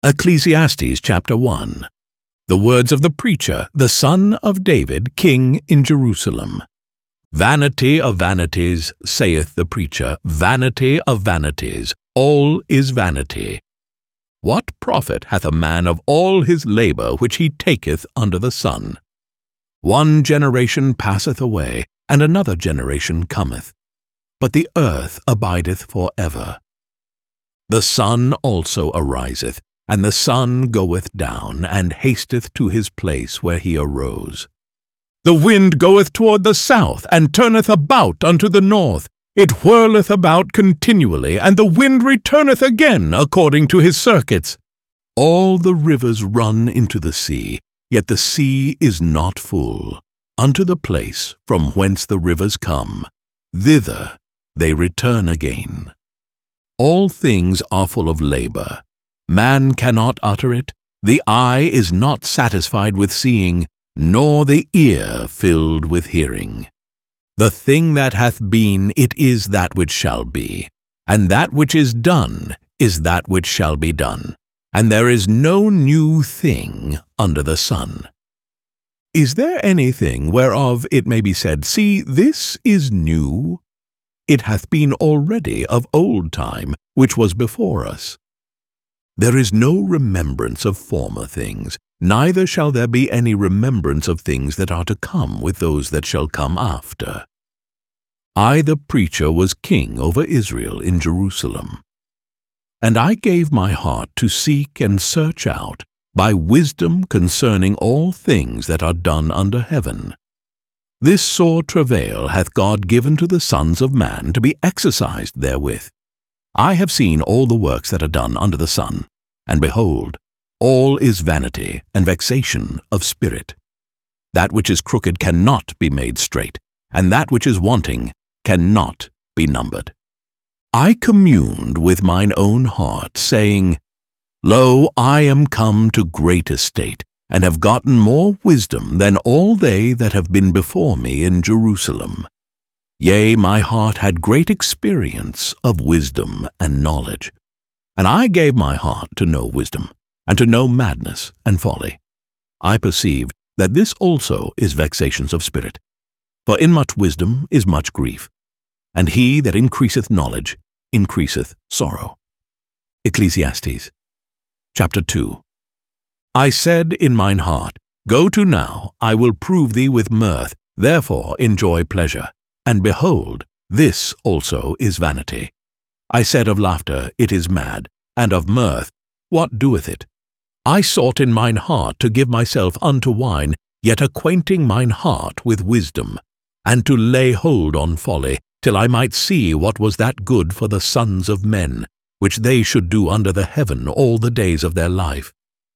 Ecclesiastes chapter 1. The words of the preacher, the son of David, king in Jerusalem. Vanity of vanities, saith the preacher, vanity of vanities, all is vanity. What profit hath a man of all his labor which he taketh under the sun? One generation passeth away, and another generation cometh, but the earth abideth for ever. The sun also ariseth, and the sun goeth down, and hasteth to his place where he arose. The wind goeth toward the south, and turneth about unto the north. It whirleth about continually, and the wind returneth again according to his circuits. All the rivers run into the sea, yet the sea is not full. Unto the place from whence the rivers come, thither they return again. All things are full of labor. Man cannot utter it. The eye is not satisfied with seeing, nor the ear filled with hearing. The thing that hath been, it is that which shall be, and that which is done is that which shall be done, and there is no new thing under the sun. Is there anything whereof it may be said, See, this is new? It hath been already of old time, which was before us. There is no remembrance of former things, neither shall there be any remembrance of things that are to come with those that shall come after. I, the preacher, was king over Israel in Jerusalem. And I gave my heart to seek and search out by wisdom concerning all things that are done under heaven. This sore travail hath God given to the sons of man to be exercised therewith. I have seen all the works that are done under the sun, and behold, all is vanity and vexation of spirit. That which is crooked cannot be made straight, and that which is wanting cannot be numbered. I communed with mine own heart, saying, Lo, I am come to great estate, and have gotten more wisdom than all they that have been before me in Jerusalem. Yea, my heart had great experience of wisdom and knowledge. And I gave my heart to know wisdom, and to know madness and folly. I perceived that this also is vexations of spirit. For in much wisdom is much grief, and he that increaseth knowledge increaseth sorrow. Ecclesiastes chapter 2. I said in mine heart, Go to now, I will prove thee with mirth, therefore enjoy pleasure. And behold, this also is vanity. I said of laughter, It is mad, and of mirth, what doeth it? I sought in mine heart to give myself unto wine, yet acquainting mine heart with wisdom, and to lay hold on folly, till I might see what was that good for the sons of men, which they should do under the heaven all the days of their life.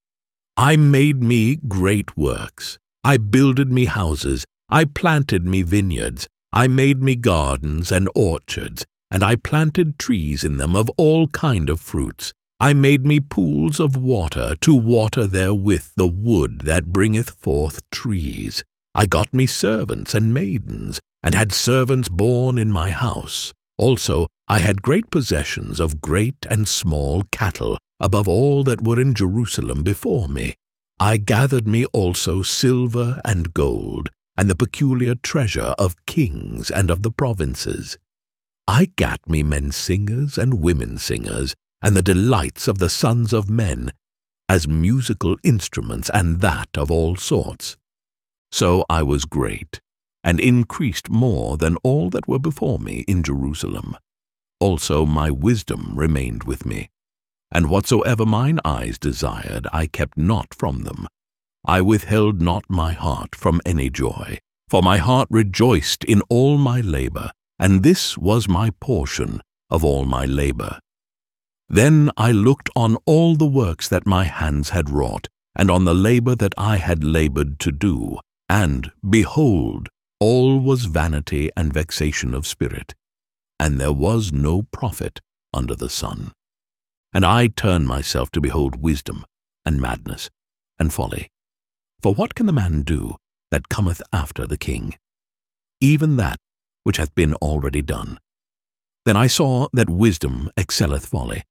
I made me great works. I builded me houses. I planted me vineyards. I made me gardens and orchards, and I planted trees in them of all kind of fruits. I made me pools of water, to water therewith the wood that bringeth forth trees. I got me servants and maidens, and had servants born in my house. Also I had great possessions of great and small cattle, above all that were in Jerusalem before me. I gathered me also silver and gold, and the peculiar treasure of kings and of the provinces. I gat me men singers and women singers, and the delights of the sons of men, as musical instruments, and that of all sorts. So I was great, and increased more than all that were before me in Jerusalem. Also my wisdom remained with me, and whatsoever mine eyes desired I kept not from them. I withheld not my heart from any joy, for my heart rejoiced in all my labor, and this was my portion of all my labor. Then I looked on all the works that my hands had wrought, and on the labor that I had labored to do, and, behold, all was vanity and vexation of spirit, and there was no profit under the sun. And I turned myself to behold wisdom, and madness, and folly. For what can the man do that cometh after the king? Even that which hath been already done. Then I saw that wisdom excelleth folly,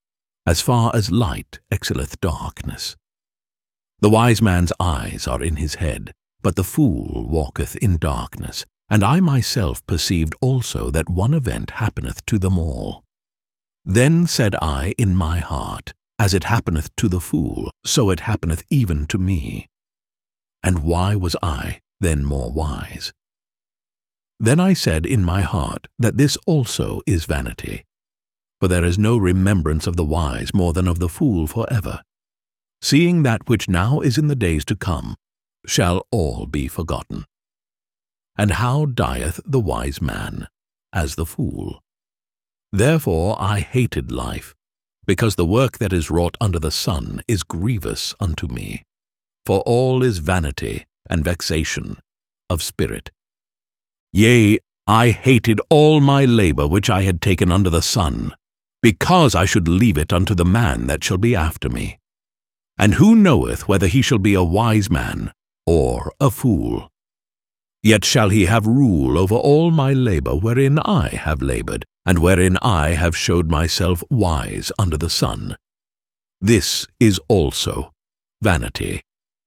as far as light excelleth darkness. The wise man's eyes are in his head, but the fool walketh in darkness. And I myself perceived also that one event happeneth to them all. Then said I in my heart, As it happeneth to the fool, so it happeneth even to me. And why was I then more wise? Then I said in my heart that this also is vanity. For there is no remembrance of the wise more than of the fool forever. Seeing that which now is in the days to come shall all be forgotten. And how dieth the wise man? As the fool. Therefore I hated life, because the work that is wrought under the sun is grievous unto me. For all is vanity and vexation of spirit. Yea, I hated all my labor which I had taken under the sun, because I should leave it unto the man that shall be after me. And who knoweth whether he shall be a wise man or a fool? Yet shall he have rule over all my labor wherein I have labored, and wherein I have showed myself wise under the sun. This is also vanity.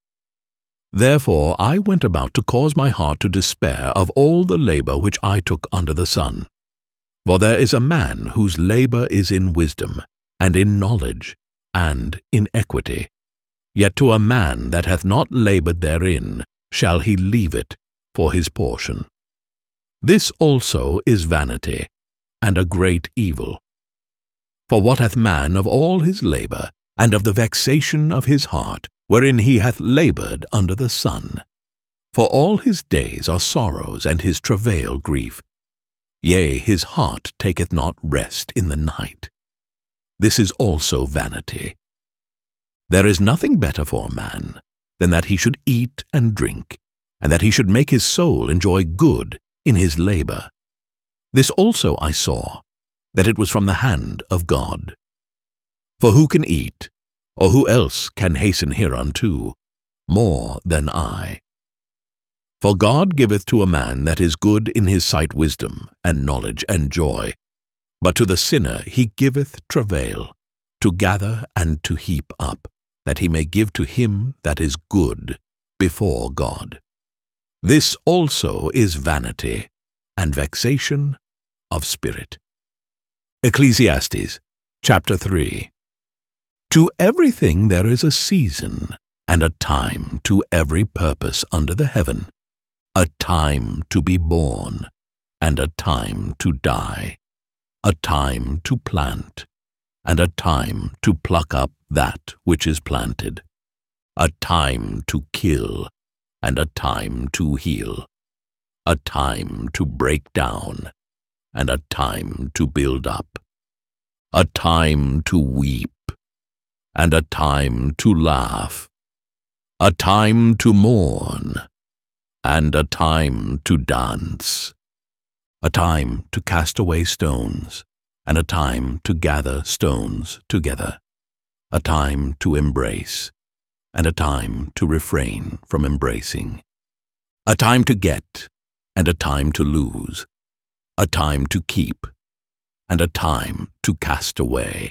Therefore I went about to cause my heart to despair of all the labor which I took under the sun. For there is a man whose labor is in wisdom, and in knowledge, and in equity. Yet to a man that hath not labored therein shall he leave it for his portion. This also is vanity, and a great evil. For what hath man of all his labor, and of the vexation of his heart, wherein he hath labored under the sun? For all his days are sorrows, and his travail grief. Yea, his heart taketh not rest in the night. This is also vanity. There is nothing better for a man than that he should eat and drink, and that he should make his soul enjoy good in his labor. This also I saw, that it was from the hand of God. For who can eat, or who else can hasten hereunto, more than I? For God giveth to a man that is good in his sight wisdom, and knowledge, and joy. But to the sinner he giveth travail, to gather and to heap up, that he may give to him that is good before God. This also is vanity and vexation of spirit. Ecclesiastes chapter 3. To everything there is a season, and a time to every purpose under the heaven, a time to be born, and a time to die, a time to plant, and a time to pluck up that which is planted, a time to kill, and a time to heal, a time to break down, and a time to build up, a time to weep, and a time to laugh, a time to mourn, and a time to dance, a time to cast away stones, and a time to gather stones together, a time to embrace, and a time to refrain from embracing, a time to get, and a time to lose, a time to keep, and a time to cast away,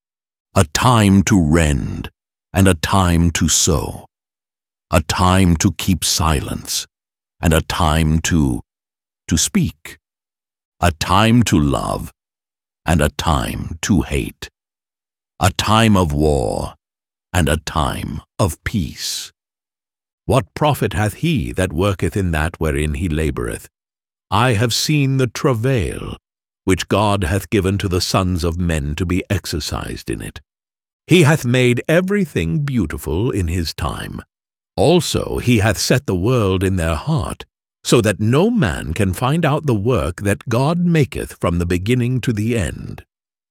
a time to rend, and a time to sow, a time to keep silence, and a time to speak, a time to love, and a time to hate, a time of war, and a time of peace. What profit hath he that worketh in that wherein he laboureth? I have seen the travail which God hath given to the sons of men to be exercised in it. He hath made everything beautiful in his time. Also he hath set the world in their heart, so that no man can find out the work that God maketh from the beginning to the end.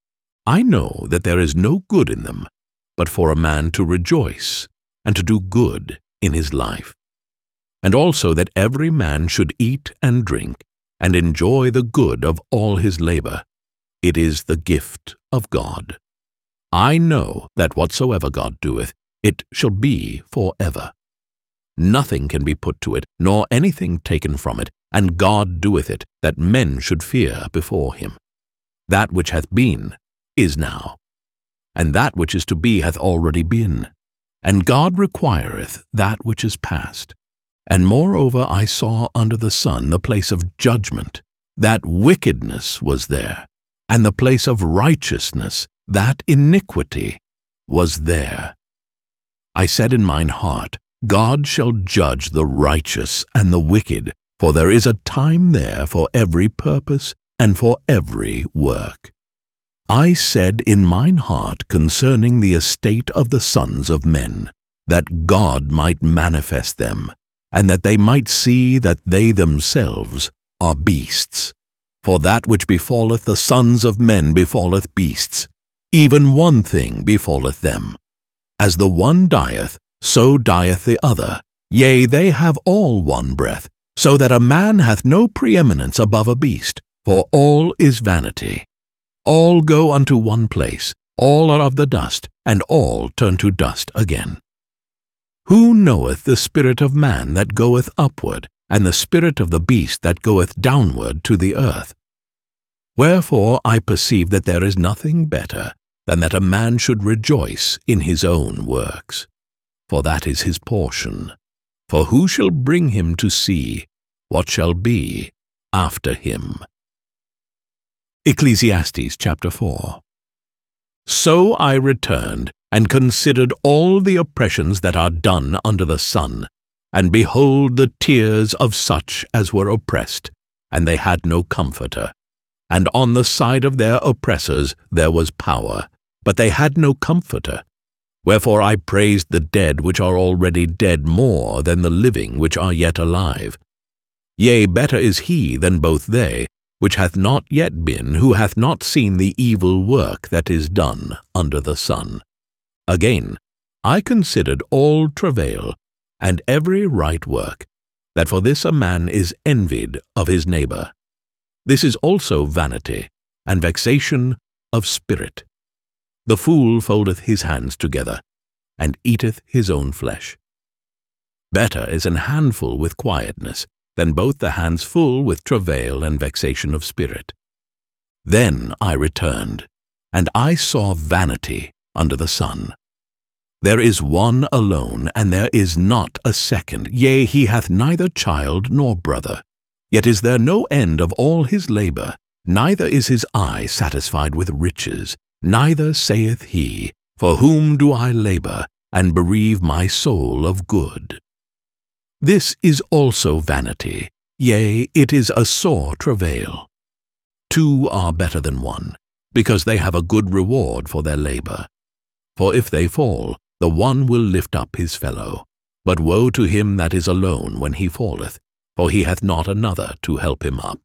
I know that there is no good in them, but for a man to rejoice and to do good in his life, and also that every man should eat and drink and enjoy the good of all his labor. It is the gift of God. I know that whatsoever God doeth, it shall be forever. Nothing can be put to it, nor anything taken from it, and God doeth it, that men should fear before him. That which hath been is now, and that which is to be hath already been. And God requireth that which is past. And moreover I saw under the sun the place of judgment, that wickedness was there, and the place of righteousness, that iniquity was there. I said in mine heart, God shall judge the righteous and the wicked, for there is a time there for every purpose and for every work. I said in mine heart concerning the estate of the sons of men, that God might manifest them, and that they might see that they themselves are beasts. For that which befalleth the sons of men befalleth beasts, even one thing befalleth them. As the one dieth, so dieth the other. Yea, they have all one breath, so that a man hath no preeminence above a beast, for all is vanity. All go unto one place, all are of the dust, and all turn to dust again. Who knoweth the spirit of man that goeth upward, and the spirit of the beast that goeth downward to the earth? Wherefore I perceive that there is nothing better than that a man should rejoice in his own works. For that is his portion. For who shall bring him to see what shall be after him? Ecclesiastes chapter 4. So I returned, and considered all the oppressions that are done under the sun, and behold the tears of such as were oppressed, and they had no comforter. And on the side of their oppressors there was power, but they had no comforter. Wherefore I praised the dead which are already dead more than the living which are yet alive. Yea, better is he than both they, which hath not yet been, who hath not seen the evil work that is done under the sun. Again, I considered all travail, and every right work, that for this a man is envied of his neighbor. This is also vanity, and vexation of spirit. The fool foldeth his hands together, and eateth his own flesh. Better is an handful with quietness, than both the hands full with travail and vexation of spirit. Then I returned, and I saw vanity under the sun. There is one alone, and there is not a second. Yea, he hath neither child nor brother. Yet is there no end of all his labor, neither is his eye satisfied with riches, neither saith he, For whom do I labor, and bereave my soul of good? This is also vanity, yea, it is a sore travail. Two are better than one, because they have a good reward for their labor. For if they fall, the one will lift up his fellow. But woe to him that is alone when he falleth, for he hath not another to help him up.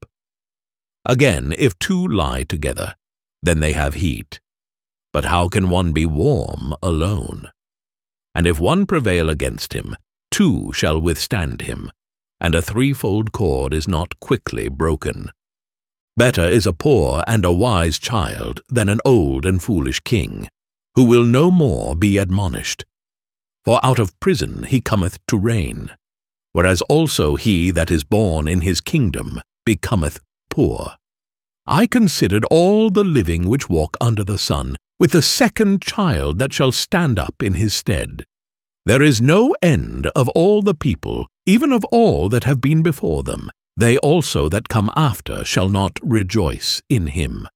Again, if two lie together, then they have heat. But how can one be warm alone? And if one prevail against him, two shall withstand him, and a threefold cord is not quickly broken. Better is a poor and a wise child than an old and foolish king, who will no more be admonished. For out of prison he cometh to reign, whereas also he that is born in his kingdom becometh poor. I considered all the living which walk under the sun, with the second child that shall stand up in his stead. There is no end of all the people, even of all that have been before them. They also that come after shall not rejoice in him.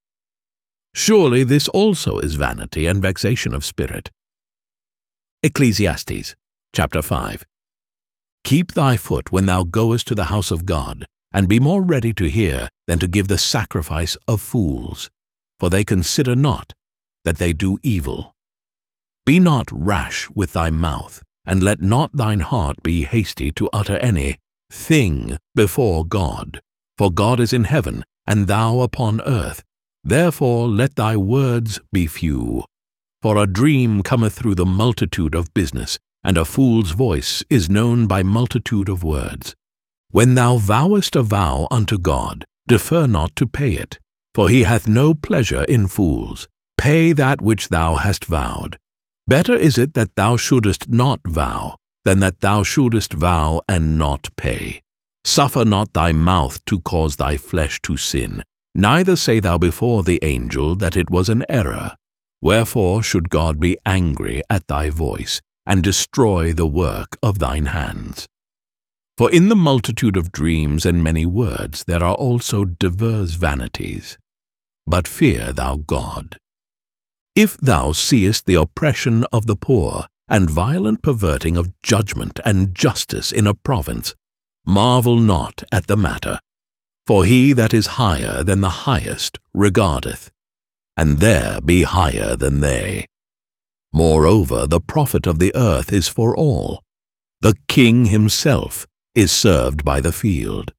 Surely this also is vanity and vexation of spirit. Ecclesiastes chapter 5. Keep thy foot when thou goest to the house of God, and be more ready to hear than to give the sacrifice of fools, for they consider not that they do evil. Be not rash with thy mouth, and let not thine heart be hasty to utter any thing before God. For God is in heaven, and thou upon earth. Therefore let thy words be few. For a dream cometh through the multitude of business, and a fool's voice is known by multitude of words. When thou vowest a vow unto God, defer not to pay it, for he hath no pleasure in fools. Pay that which thou hast vowed. Better is it that thou shouldest not vow, than that thou shouldest vow and not pay. Suffer not thy mouth to cause thy flesh to sin, neither say thou before the angel that it was an error. Wherefore should God be angry at thy voice, and destroy the work of thine hands? For in the multitude of dreams and many words there are also divers vanities. But fear thou God. If thou seest the oppression of the poor, and violent perverting of judgment and justice in a province, marvel not at the matter. For he that is higher than the highest regardeth, and there be higher than they. Moreover, the profit of the earth is for all. The king himself is served by the field.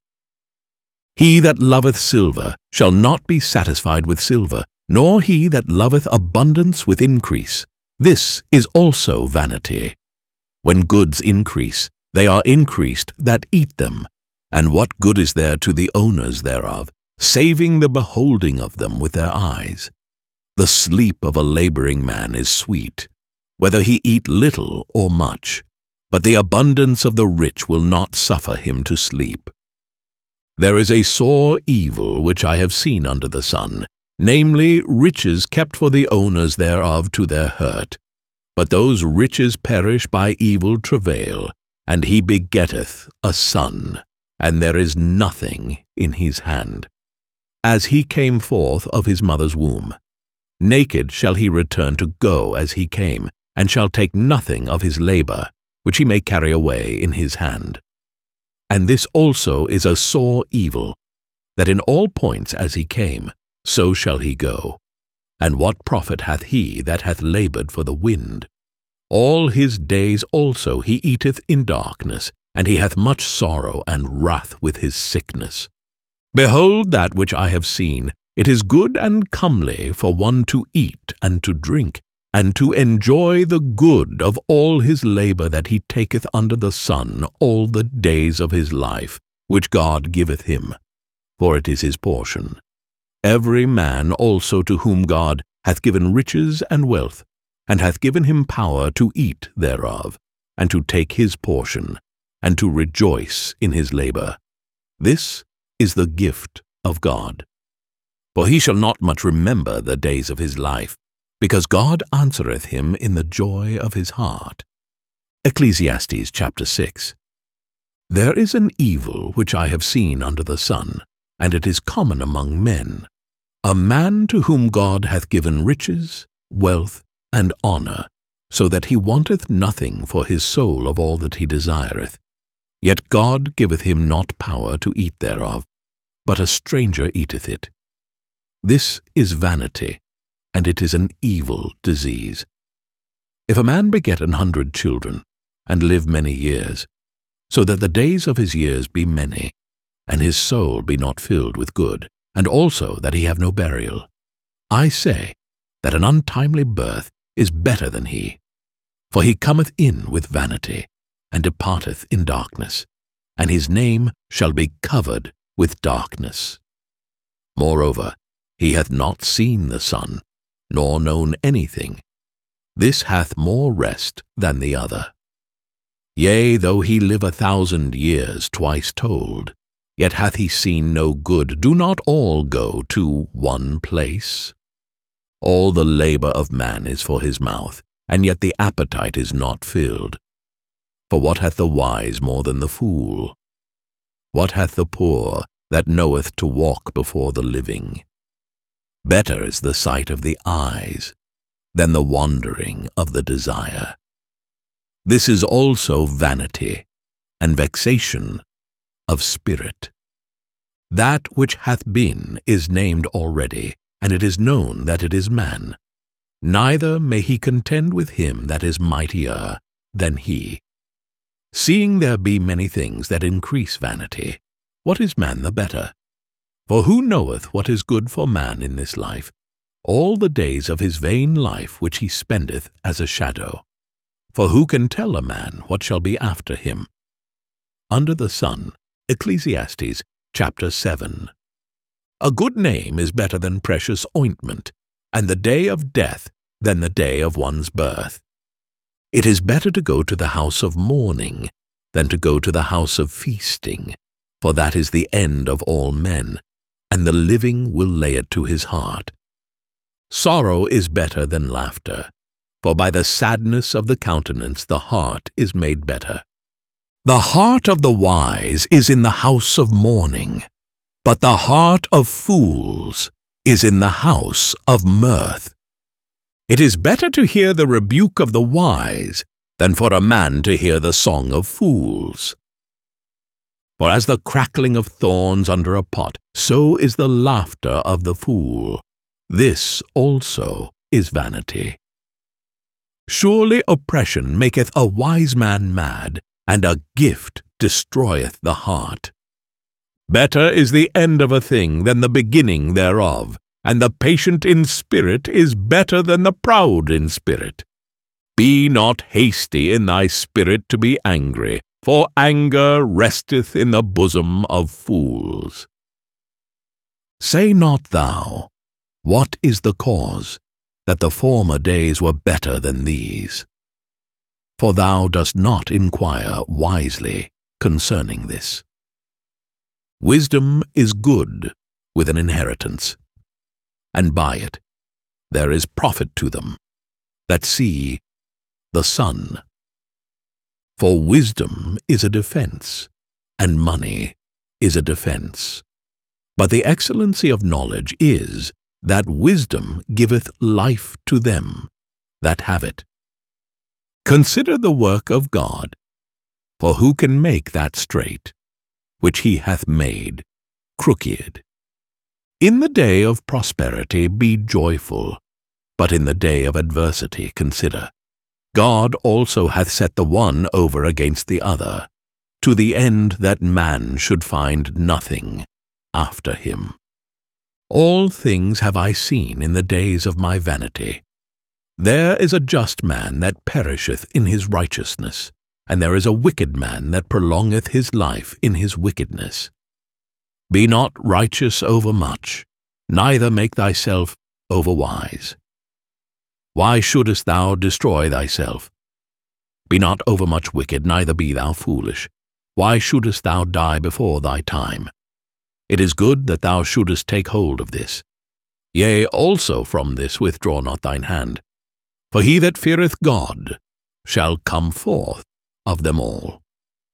He that loveth silver shall not be satisfied with silver, nor he that loveth abundance with increase. This is also vanity. When goods increase, they are increased that eat them. And what good is there to the owners thereof, saving the beholding of them with their eyes? The sleep of a laboring man is sweet, whether he eat little or much, but the abundance of the rich will not suffer him to sleep. There is a sore evil which I have seen under the sun, namely, riches kept for the owners thereof to their hurt. But those riches perish by evil travail, and he begetteth a son, and there is nothing in his hand. As he came forth of his mother's womb, naked shall he return to go as he came, and shall take nothing of his labor, which he may carry away in his hand. And this also is a sore evil, that in all points as he came, so shall he go. And what profit hath he that hath labored for the wind? All his days also he eateth in darkness, and he hath much sorrow and wrath with his sickness. Behold that which I have seen, it is good and comely for one to eat and to drink, and to enjoy the good of all his labor that he taketh under the sun all the days of his life, which God giveth him, for it is his portion. Every man also to whom God hath given riches and wealth, and hath given him power to eat thereof, and to take his portion, and to rejoice in his labor. This is the gift of God. For he shall not much remember the days of his life, because God answereth him in the joy of his heart. Ecclesiastes chapter 6. There is an evil which I have seen under the sun, and it is common among men, a man to whom God hath given riches, wealth, and honor, so that he wanteth nothing for his soul of all that he desireth. Yet God giveth him not power to eat thereof, but a stranger eateth it. This is vanity, and it is an evil disease. If a man beget 100 children, and live many years, so that the days of his years be many, and his soul be not filled with good, and also that he have no burial, I say that an untimely birth is better than he. For he cometh in with vanity, and departeth in darkness, and his name shall be covered with darkness. Moreover, he hath not seen the sun, nor known anything. This hath more rest than the other. Yea, though he live 1,000 years twice told, yet hath he seen no good. Do not all go to one place? All the labor of man is for his mouth, and yet the appetite is not filled. For what hath the wise more than the fool? What hath the poor that knoweth to walk before the living? Better is the sight of the eyes than the wandering of the desire. This is also vanity and vexation of spirit. That which hath been is named already, and it is known that it is man. Neither may he contend with him that is mightier than he. Seeing there be many things that increase vanity, what is man the better? For who knoweth what is good for man in this life, all the days of his vain life which he spendeth as a shadow? For who can tell a man what shall be after him? Under the sun, Ecclesiastes chapter 7. A good name is better than precious ointment, and the day of death than the day of one's birth. It is better to go to the house of mourning than to go to the house of feasting, for that is the end of all men, and the living will lay it to his heart. Sorrow is better than laughter, for by the sadness of the countenance the heart is made better. The heart of the wise is in the house of mourning, but the heart of fools is in the house of mirth. It is better to hear the rebuke of the wise than for a man to hear the song of fools. For as the crackling of thorns under a pot, so is the laughter of the fool. This also is vanity. Surely oppression maketh a wise man mad, and a gift destroyeth the heart. Better is the end of a thing than the beginning thereof, and the patient in spirit is better than the proud in spirit. Be not hasty in thy spirit to be angry, for anger resteth in the bosom of fools. Say not thou, what is the cause, that the former days were better than these? For thou dost not inquire wisely concerning this. Wisdom is good with an inheritance, and by it there is profit to them that see the sun. For wisdom is a defense, and money is a defense. But the excellency of knowledge is that wisdom giveth life to them that have it. Consider the work of God, for who can make that straight, which he hath made crooked? In the day of prosperity be joyful, but in the day of adversity consider. God also hath set the one over against the other, to the end that man should find nothing after him. All things have I seen in the days of my vanity. There is a just man that perisheth in his righteousness, and there is a wicked man that prolongeth his life in his wickedness. Be not righteous over much, neither make thyself overwise. Why shouldest thou destroy thyself? Be not overmuch wicked, neither be thou foolish. Why shouldest thou die before thy time? It is good that thou shouldest take hold of this. Yea, also from this withdraw not thine hand. For he that feareth God shall come forth of them all.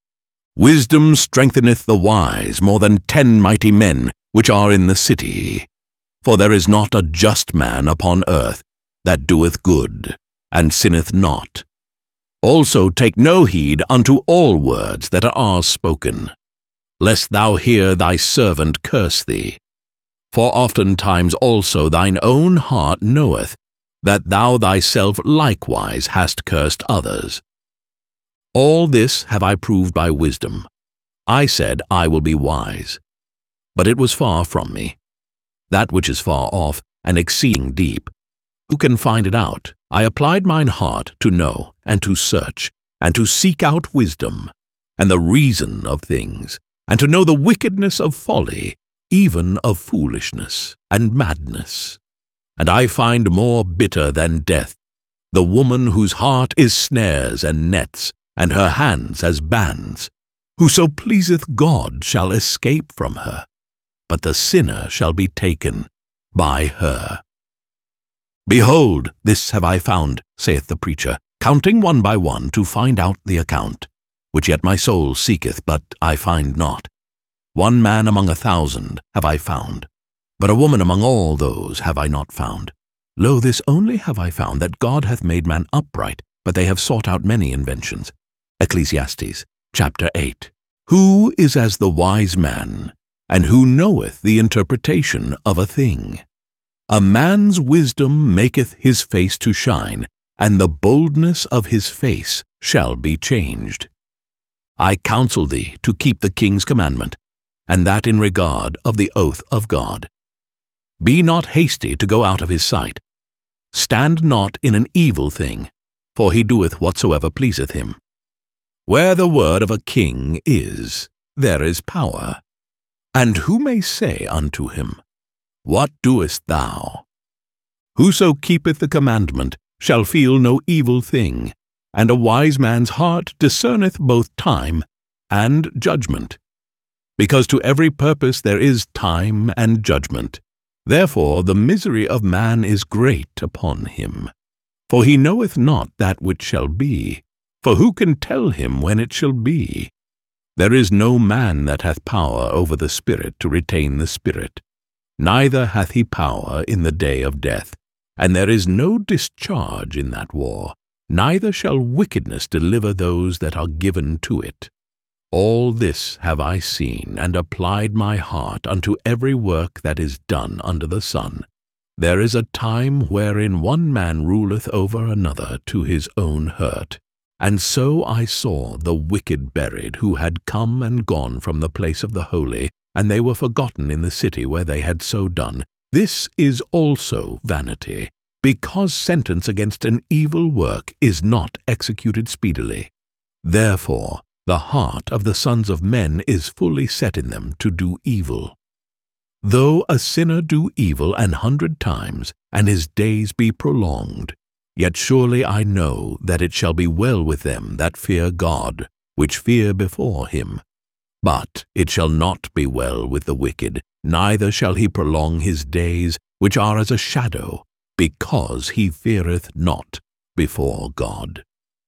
Wisdom strengtheneth the wise more than 10 mighty men which are in the city. For there is not a just man upon earth that doeth good, and sinneth not. Also take no heed unto all words that are spoken, lest thou hear thy servant curse thee. For oftentimes also thine own heart knoweth that thou thyself likewise hast cursed others. All this have I proved by wisdom. I said, I will be wise. But it was far from me. That which is far off, and exceeding deep, who can find it out? I applied mine heart to know, and to search, and to seek out wisdom, and the reason of things, and to know the wickedness of folly, even of foolishness and madness. And I find more bitter than death the woman whose heart is snares and nets, and her hands as bands. Whoso pleaseth God shall escape from her, but the sinner shall be taken by her. Behold, this have I found, saith the preacher, counting one by one to find out the account, which yet my soul seeketh, but I find not. One man among 1,000 have I found, but a woman among all those have I not found. Lo, this only have I found, that God hath made man upright, but they have sought out many inventions. Ecclesiastes, chapter 8. Who is as the wise man, and who knoweth the interpretation of a thing? A man's wisdom maketh his face to shine, and the boldness of his face shall be changed. I counsel thee to keep the king's commandment, and that in regard of the oath of God. Be not hasty to go out of his sight. Stand not in an evil thing, for he doeth whatsoever pleaseth him. Where the word of a king is, there is power. And who may say unto him, What doest thou? Whoso keepeth the commandment shall feel no evil thing, and a wise man's heart discerneth both time and judgment. Because to every purpose there is time and judgment, Therefore the misery of man is great upon him. For he knoweth not that which shall be, for who can tell him when it shall be? There is no man that hath power over the Spirit to retain the Spirit, neither hath he power in the day of death, and there is no discharge in that war, neither shall wickedness deliver those that are given to it. All this have I seen, and applied my heart unto every work that is done under the sun. There is a time wherein one man ruleth over another to his own hurt. And so I saw the wicked buried, who had come and gone from the place of the holy, and they were forgotten in the city where they had so done. This is also vanity, because sentence against an evil work is not executed speedily. Therefore the heart of the sons of men is fully set in them to do evil. Though a sinner do evil 100 times, and his days be prolonged, yet surely I know that it shall be well with them that fear God, which fear before him. But it shall not be well with the wicked, neither shall he prolong his days, which are as a shadow, because he feareth not before God.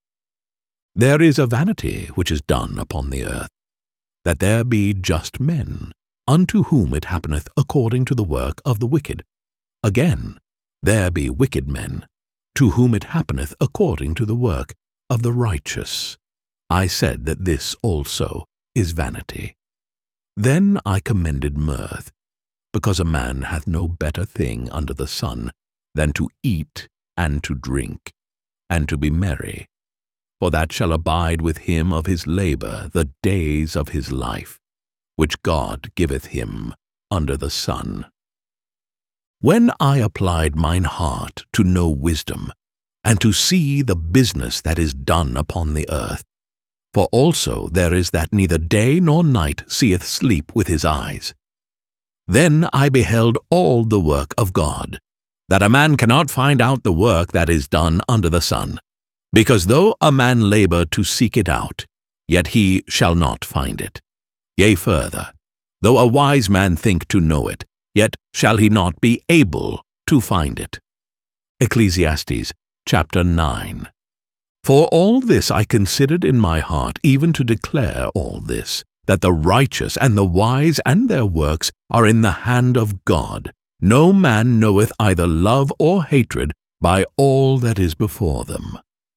There is a vanity which is done upon the earth, that there be just men, unto whom it happeneth according to the work of the wicked. Again, there be wicked men, to whom it happeneth according to the work of the righteous. I said that this also is vanity. Then I commended mirth, because a man hath no better thing under the sun than to eat and to drink, and to be merry, for that shall abide with him of his labor the days of his life, which God giveth him under the sun. When I applied mine heart to know wisdom, and to see the business that is done upon the earth, for also there is that neither day nor night seeth sleep with his eyes, then I beheld all the work of God, that a man cannot find out the work that is done under the sun, because though a man labor to seek it out, yet he shall not find it. Yea, further, though a wise man think to know it, yet shall he not be able to find it. Ecclesiastes chapter 9. For all this I considered in my heart, even to declare all this, that the righteous and the wise and their works are in the hand of God. No man knoweth either love or hatred by all that is before them.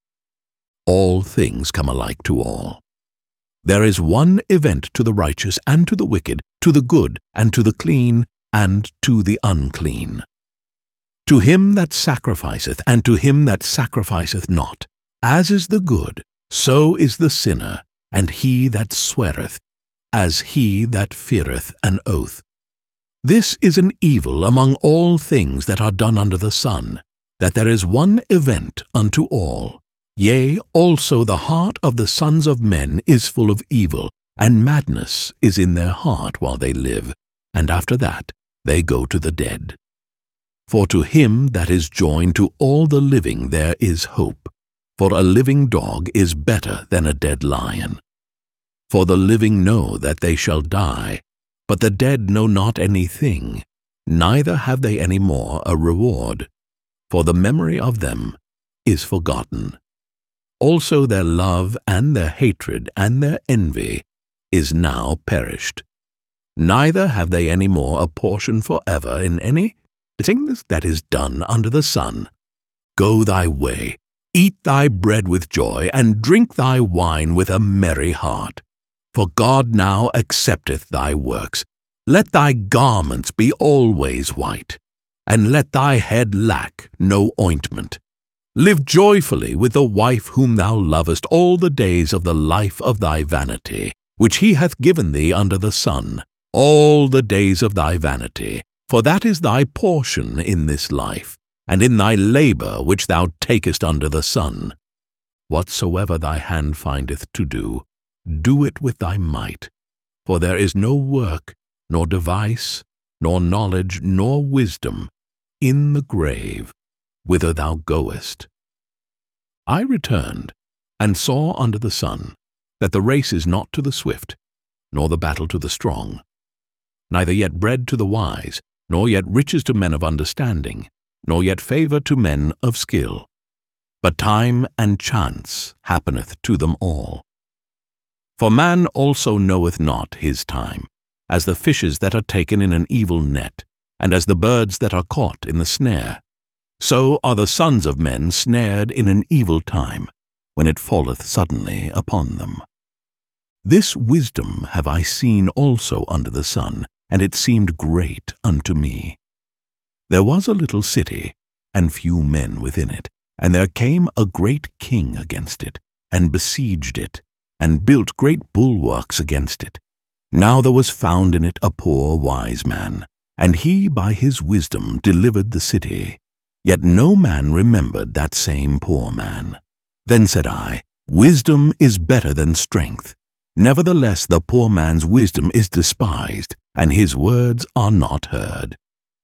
All things come alike to all. There is one event to the righteous and to the wicked, to the good and to the clean and to the unclean. To him that sacrificeth and to him that sacrificeth not, as is the good, so is the sinner, and he that sweareth, as he that feareth an oath. This is an evil among all things that are done under the sun, that there is one event unto all. Yea, also the heart of the sons of men is full of evil, and madness is in their heart while they live, and after that they go to the dead. For to him that is joined to all the living there is hope, for a living dog is better than a dead lion. For the living know that they shall die, but the dead know not anything, neither have they any more a reward, for the memory of them is forgotten. Also their love and their hatred and their envy is now perished. Neither have they any more a portion forever in any thing that is done under the sun. Go thy way, eat thy bread with joy, and drink thy wine with a merry heart. For God now accepteth thy works. Let thy garments be always white, and let thy head lack no ointment. Live joyfully with the wife whom thou lovest all the days of the life of thy vanity, which he hath given thee under the sun, all the days of thy vanity, for that is thy portion in this life, and in thy labor which thou takest under the sun. Whatsoever thy hand findeth to do, do it with thy might, for there is no work, nor device, nor knowledge, nor wisdom in the grave, whither thou goest. I returned, and saw under the sun that the race is not to the swift, nor the battle to the strong, neither yet bread to the wise, nor yet riches to men of understanding, nor yet favour to men of skill. But time and chance happeneth to them all. For man also knoweth not his time, as the fishes that are taken in an evil net, and as the birds that are caught in the snare. So are the sons of men snared in an evil time, when it falleth suddenly upon them. This wisdom have I seen also under the sun, and it seemed great unto me. There was a little city, and few men within it, and there came a great king against it, and besieged it, and built great bulwarks against it. Now there was found in it a poor wise man, and he by his wisdom delivered the city. Yet no man remembered that same poor man. Then said I, Wisdom is better than strength. Nevertheless the poor man's wisdom is despised, and his words are not heard.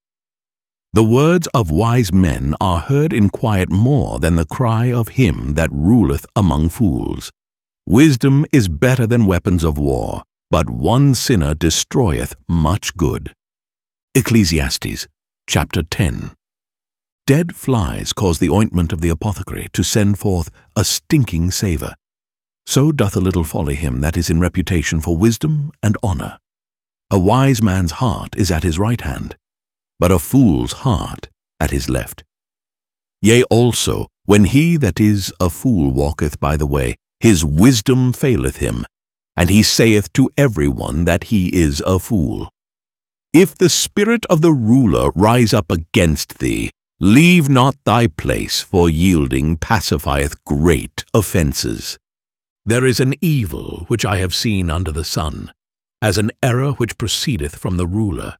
The words of wise men are heard in quiet more than the cry of him that ruleth among fools. Wisdom is better than weapons of war, but one sinner destroyeth much good. Ecclesiastes chapter 10. Dead flies cause the ointment of the apothecary to send forth a stinking savour. So doth a little folly him that is in reputation for wisdom and honour. A wise man's heart is at his right hand, but a fool's heart at his left. Yea also, when he that is a fool walketh by the way, his wisdom faileth him, and he saith to every one that he is a fool. If the spirit of the ruler rise up against thee, leave not thy place, for yielding pacifieth great offences. There is an evil which I have seen under the sun, as an error which proceedeth from the ruler.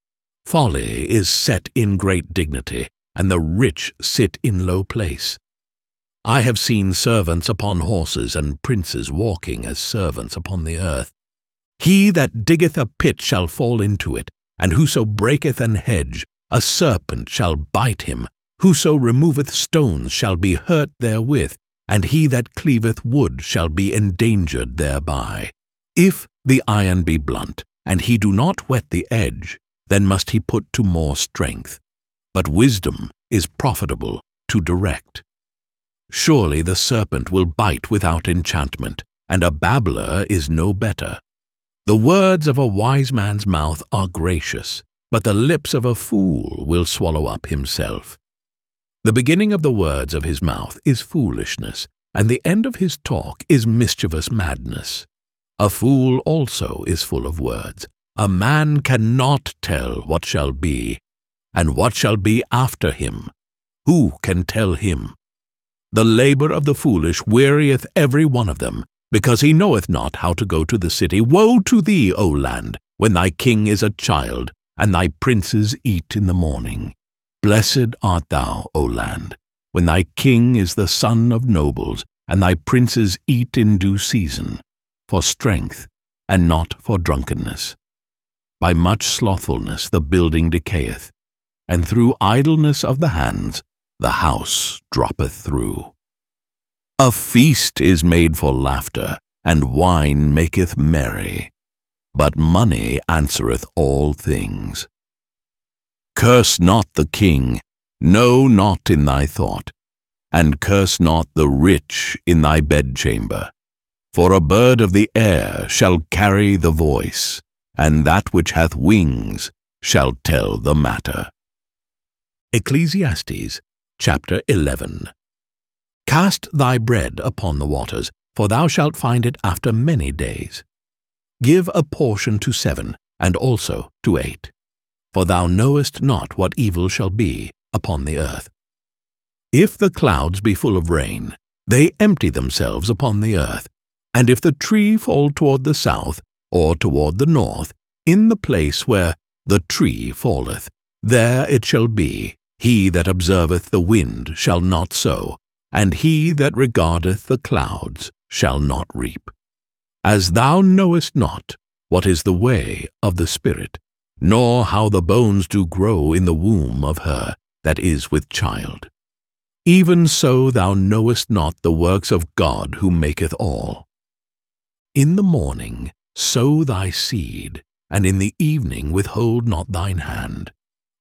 Folly is set in great dignity, and the rich sit in low place. I have seen servants upon horses, and princes walking as servants upon the earth. He that diggeth a pit shall fall into it, and whoso breaketh an hedge, a serpent shall bite him. Whoso removeth stones shall be hurt therewith, and he that cleaveth wood shall be endangered thereby. If the iron be blunt, and he do not whet the edge, then must he put to more strength. But wisdom is profitable to direct. Surely the serpent will bite without enchantment, and a babbler is no better. The words of a wise man's mouth are gracious, but the lips of a fool will swallow up himself. The beginning of the words of his mouth is foolishness, and the end of his talk is mischievous madness. A fool also is full of words. A man cannot tell what shall be, and what shall be after him. Who can tell him? The labour of the foolish wearieth every one of them, because he knoweth not how to go to the city. Woe to thee, O land, when thy king is a child, and thy princes eat in the morning. Blessed art thou, O land, when thy king is the son of nobles, and thy princes eat in due season, for strength, and not for drunkenness. By much slothfulness the building decayeth, and through idleness of the hands the house droppeth through. A feast is made for laughter, and wine maketh merry, but money answereth all things. Curse not the king, no, not in thy thought, and curse not the rich in thy bedchamber. For a bird of the air shall carry the voice, and that which hath wings shall tell the matter. Ecclesiastes chapter 11. Cast thy bread upon the waters, for thou shalt find it after many days. Give a portion to 7, and also to 8. For thou knowest not what evil shall be upon the earth. If the clouds be full of rain, they empty themselves upon the earth. And if the tree fall toward the south, or toward the north, in the place where the tree falleth, there it shall be. He that observeth the wind shall not sow, and he that regardeth the clouds shall not reap. As thou knowest not what is the way of the Spirit, nor how the bones do grow in the womb of her that is with child, even so thou knowest not the works of God who maketh all. In the morning sow thy seed, and in the evening withhold not thine hand,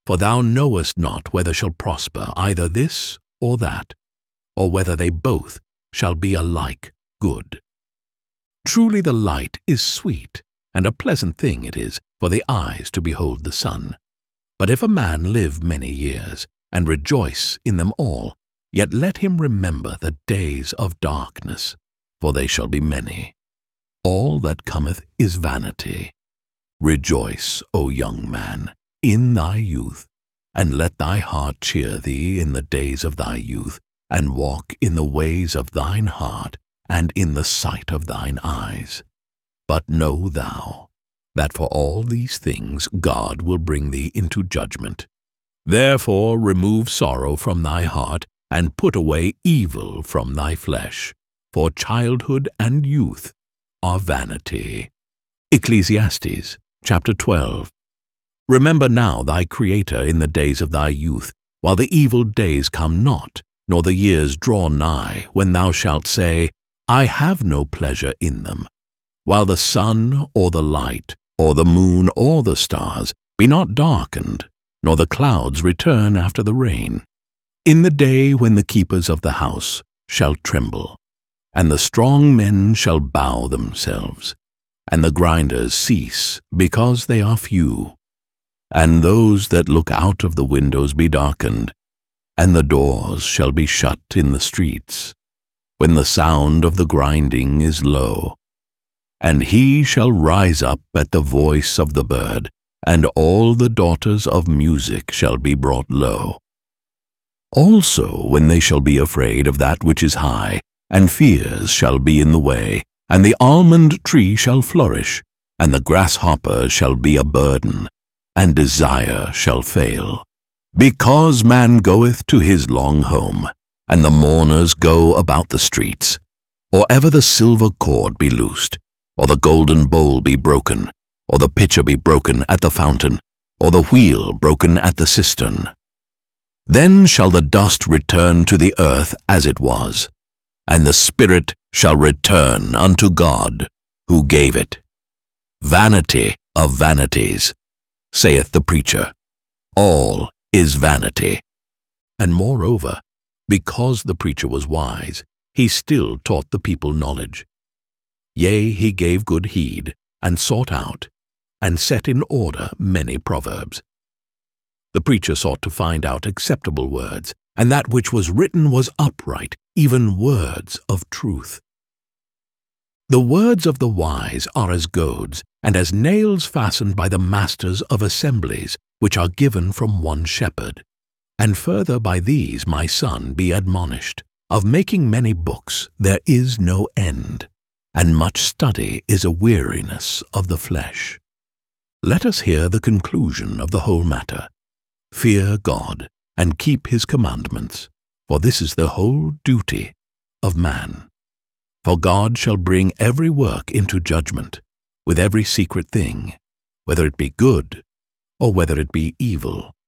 For thou knowest not whether shall prosper either this or that, or whether they both shall be alike good. Truly the light is sweet, and a pleasant thing it is for the eyes to behold the sun. But if a man live many years, and rejoice in them all, yet let him remember the days of darkness, for they shall be many. All that cometh is vanity. Rejoice, O young man, in thy youth, and let thy heart cheer thee in the days of thy youth, and walk in the ways of thine heart, and in the sight of thine eyes. But know thou, that for all these things God will bring thee into judgment. Therefore remove sorrow from thy heart, and put away evil from thy flesh, for childhood and youth are vanity. Ecclesiastes chapter 12. Remember now thy Creator in the days of thy youth, while the evil days come not, nor the years draw nigh, when thou shalt say, I have no pleasure in them, while the sun or the light, or the moon or the stars be not darkened, nor the clouds return after the rain. In the day when the keepers of the house shall tremble, and the strong men shall bow themselves, and the grinders cease because they are few, and those that look out of the windows be darkened, and the doors shall be shut in the streets, when the sound of the grinding is low. And he shall rise up at the voice of the bird, and all the daughters of music shall be brought low. Also when they shall be afraid of that which is high, and fears shall be in the way, and the almond tree shall flourish, and the grasshopper shall be a burden, and desire shall fail. Because man goeth to his long home, and the mourners go about the streets, or ever the silver cord be loosed, or the golden bowl be broken, or the pitcher be broken at the fountain, or the wheel broken at the cistern. Then shall the dust return to the earth as it was, and the spirit shall return unto God, who gave it. Vanity of vanities, saith the preacher. All is vanity. And moreover, because the preacher was wise, he still taught the people knowledge. Yea, he gave good heed, and sought out, and set in order many proverbs. The preacher sought to find out acceptable words, and that which was written was upright, even words of truth. The words of the wise are as goads, and as nails fastened by the masters of assemblies, which are given from one shepherd. And further by these, my son, be admonished. Of making many books there is no end, and much study is a weariness of the flesh. Let us hear the conclusion of the whole matter. Fear God, and keep his commandments, for this is the whole duty of man. For God shall bring every work into judgment, with every secret thing, whether it be good or whether it be evil.